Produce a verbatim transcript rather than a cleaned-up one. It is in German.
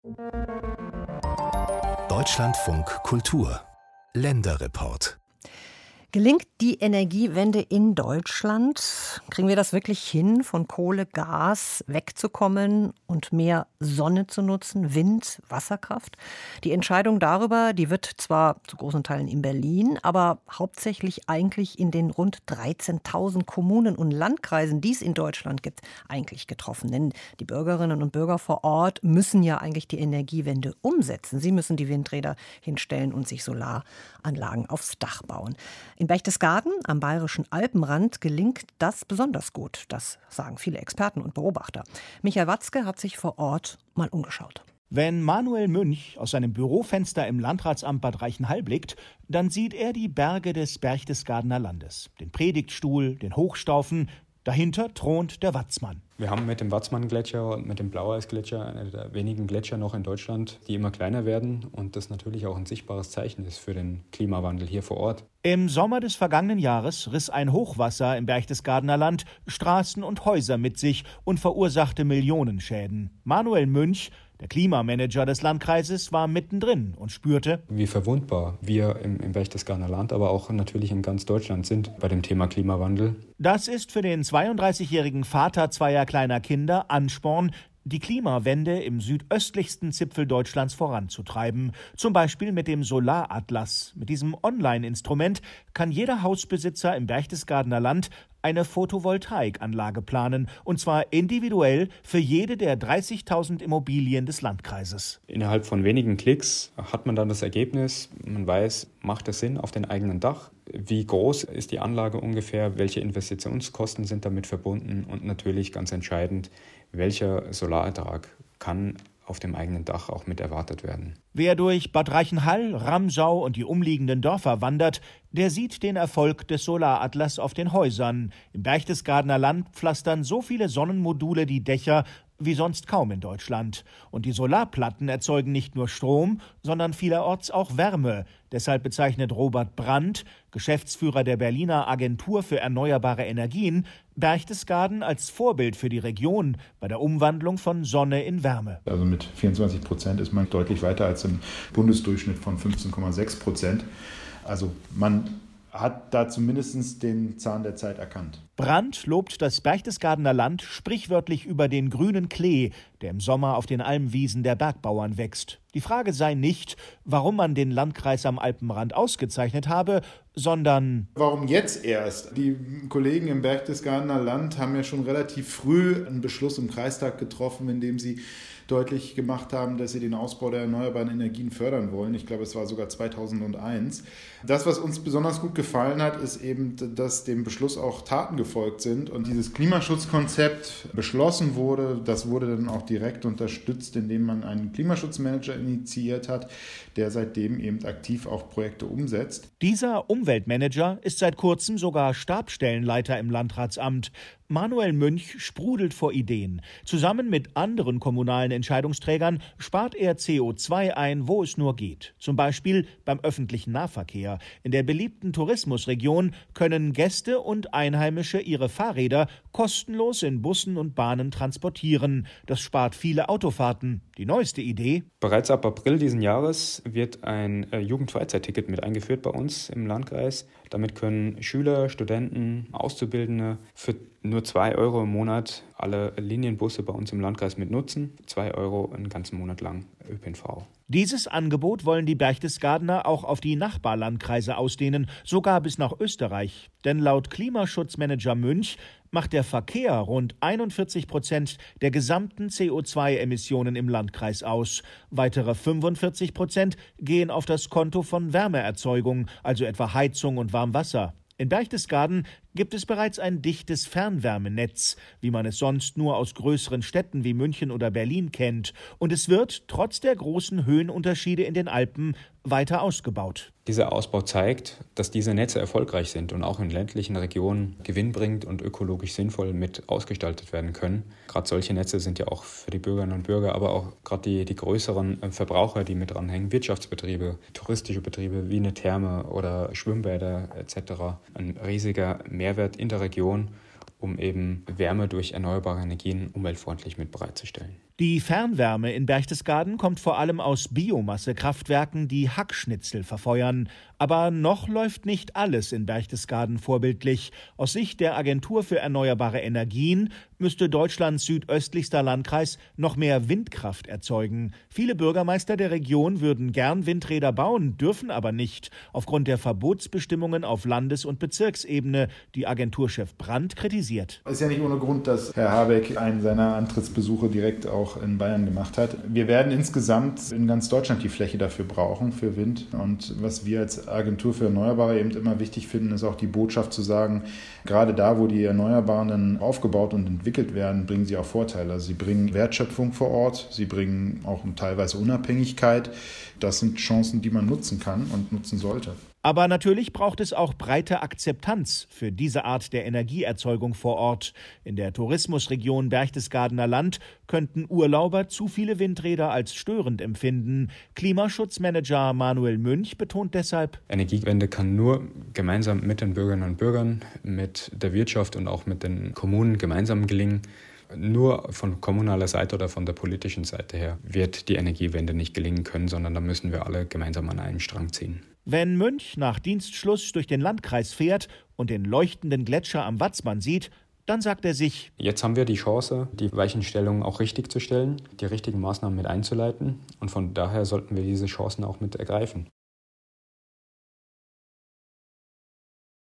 Deutschlandfunk Kultur Länderreport. Gelingt die Energiewende in Deutschland? Kriegen wir das wirklich hin, von Kohle, Gas wegzukommen und mehr Sonne zu nutzen, Wind, Wasserkraft? Die Entscheidung darüber, die wird zwar zu großen Teilen in Berlin, aber hauptsächlich eigentlich in den rund dreizehntausend Kommunen und Landkreisen, die es in Deutschland gibt, eigentlich getroffen. Denn die Bürgerinnen und Bürger vor Ort müssen ja eigentlich die Energiewende umsetzen. Sie müssen die Windräder hinstellen und sich Solaranlagen aufs Dach bauen. In Berchtesgaden am bayerischen Alpenrand gelingt das besonders gut. Das sagen viele Experten und Beobachter. Michael Watzke hat sich vor Ort mal umgeschaut. Wenn Manuel Münch aus seinem Bürofenster im Landratsamt Bad Reichenhall blickt, dann sieht er die Berge des Berchtesgadener Landes. Den Predigtstuhl, den Hochstaufen. Dahinter thront der Watzmann. Wir haben mit dem Watzmann-Gletscher und mit dem Blaueisgletscher einen der wenigen Gletscher noch in Deutschland, die immer kleiner werden und das natürlich auch ein sichtbares Zeichen ist für den Klimawandel hier vor Ort. Im Sommer des vergangenen Jahres riss ein Hochwasser im Berchtesgadener Land Straßen und Häuser mit sich und verursachte Millionenschäden. Manuel Münch, der Klimamanager des Landkreises, war mittendrin und spürte, wie verwundbar wir im, im Berchtesgadener Land, aber auch natürlich in ganz Deutschland sind bei dem Thema Klimawandel. Das ist für den zweiunddreißigjährigen Vater zweier kleiner Kinder Ansporn, die Klimawende im südöstlichsten Zipfel Deutschlands voranzutreiben. Zum Beispiel mit dem Solaratlas. Mit diesem Online-Instrument kann jeder Hausbesitzer im Berchtesgadener Land eine Photovoltaikanlage planen, und zwar individuell für jede der dreißigtausend Immobilien des Landkreises. Innerhalb von wenigen Klicks hat man dann das Ergebnis. Man weiß, macht es Sinn auf dem eigenen Dach? Wie groß ist die Anlage ungefähr? Welche Investitionskosten sind damit verbunden? Und natürlich ganz entscheidend, welcher Solarertrag kann auf dem eigenen Dach auch mit erwartet werden. Wer durch Bad Reichenhall, Ramsau und die umliegenden Dörfer wandert, der sieht den Erfolg des Solaratlas auf den Häusern. Im Berchtesgadener Land pflastern so viele Sonnenmodule die Dächer wie sonst kaum in Deutschland. Und die Solarplatten erzeugen nicht nur Strom, sondern vielerorts auch Wärme. Deshalb bezeichnet Robert Brandt, Geschäftsführer der Berliner Agentur für erneuerbare Energien, Berchtesgaden als Vorbild für die Region bei der Umwandlung von Sonne in Wärme. Also mit vierundzwanzig Prozent ist man deutlich weiter als im Bundesdurchschnitt von fünfzehn Komma sechs Prozent. Also man hat da zumindest den Zahn der Zeit erkannt. Brandt lobt das Berchtesgadener Land sprichwörtlich über den grünen Klee, der im Sommer auf den Almwiesen der Bergbauern wächst. Die Frage sei nicht, warum man den Landkreis am Alpenrand ausgezeichnet habe, sondern warum jetzt erst? Die Kollegen im Berchtesgadener Land haben ja schon relativ früh einen Beschluss im Kreistag getroffen, in dem sie deutlich gemacht haben, dass sie den Ausbau der erneuerbaren Energien fördern wollen. Ich glaube, es war sogar zweitausendeins. Das, was uns besonders gut gefallen hat, ist eben, dass dem Beschluss auch Taten gefolgt sind. Und dieses Klimaschutzkonzept beschlossen wurde, das wurde dann auch direkt unterstützt, indem man einen Klimaschutzmanager initiiert hat, der seitdem eben aktiv auch Projekte umsetzt. Dieser Umweltmanager ist seit kurzem sogar Stabsstellenleiter im Landratsamt. Manuel Münch sprudelt vor Ideen. Zusammen mit anderen kommunalen Entscheidungsträgern spart er C O zwei ein, wo es nur geht. Zum Beispiel beim öffentlichen Nahverkehr. In der beliebten Tourismusregion können Gäste und Einheimische ihre Fahrräder kostenlos in Bussen und Bahnen transportieren. Das spart viele Autofahrten. Die neueste Idee? Bereits ab April diesen Jahres wird ein äh, Jugendfreizeitticket mit eingeführt bei uns im Landkreis. Damit können Schüler, Studenten, Auszubildende für nur zwei Euro im Monat alle Linienbusse bei uns im Landkreis mit nutzen. Zwei Euro einen ganzen Monat lang Ö P N V. Dieses Angebot wollen die Berchtesgadener auch auf die Nachbarlandkreise ausdehnen, sogar bis nach Österreich. Denn laut Klimaschutzmanager Münch macht der Verkehr rund einundvierzig Prozent der gesamten C O zwei Emissionen im Landkreis aus. Weitere fünfundvierzig Prozent gehen auf das Konto von Wärmeerzeugung, also etwa Heizung und Warmwasser. In Berchtesgaden gibt es bereits ein dichtes Fernwärmenetz, wie man es sonst nur aus größeren Städten wie München oder Berlin kennt. Und es wird trotz der großen Höhenunterschiede in den Alpen weiter ausgebaut. Dieser Ausbau zeigt, dass diese Netze erfolgreich sind und auch in ländlichen Regionen gewinnbringend und ökologisch sinnvoll mit ausgestaltet werden können. Gerade solche Netze sind ja auch für die Bürgerinnen und Bürger, aber auch gerade die, die größeren Verbraucher, die mit dranhängen, Wirtschaftsbetriebe, touristische Betriebe wie eine Therme oder Schwimmbäder et cetera, ein riesiger Mehrwert in der Region. um eben Wärme durch erneuerbare Energien umweltfreundlich mit bereitzustellen. Die Fernwärme in Berchtesgaden kommt vor allem aus Biomassekraftwerken, die Hackschnitzel verfeuern. Aber noch läuft nicht alles in Berchtesgaden vorbildlich. Aus Sicht der Agentur für erneuerbare Energien müsste Deutschlands südöstlichster Landkreis noch mehr Windkraft erzeugen. Viele Bürgermeister der Region würden gern Windräder bauen, dürfen aber nicht, aufgrund der Verbotsbestimmungen auf Landes- und Bezirksebene, die Agenturchef Brandt kritisiert. Es ist ja nicht ohne Grund, dass Herr Habeck einen seiner Antrittsbesuche direkt auch in Bayern gemacht hat. Wir werden insgesamt in ganz Deutschland die Fläche dafür brauchen, für Wind. Und was wir als Agentur für Erneuerbare eben immer wichtig finden, ist auch die Botschaft zu sagen, gerade da, wo die Erneuerbaren dann aufgebaut und entwickelt werden, bringen sie auch Vorteile. Also sie bringen Wertschöpfung vor Ort, sie bringen auch teilweise Unabhängigkeit. Das sind Chancen, die man nutzen kann und nutzen sollte. Aber natürlich braucht es auch breite Akzeptanz für diese Art der Energieerzeugung vor Ort. In der Tourismusregion Berchtesgadener Land könnten Urlauber zu viele Windräder als störend empfinden. Klimaschutzmanager Manuel Münch betont deshalb: Energiewende kann nur gemeinsam mit den Bürgerinnen und Bürgern, mit der Wirtschaft und auch mit den Kommunen gemeinsam gelingen. Nur von kommunaler Seite oder von der politischen Seite her wird die Energiewende nicht gelingen können, sondern da müssen wir alle gemeinsam an einem Strang ziehen. Wenn Münch nach Dienstschluss durch den Landkreis fährt und den leuchtenden Gletscher am Watzmann sieht, dann sagt er sich: Jetzt haben wir die Chance, die Weichenstellungen auch richtig zu stellen, die richtigen Maßnahmen mit einzuleiten. Und von daher sollten wir diese Chancen auch mit ergreifen.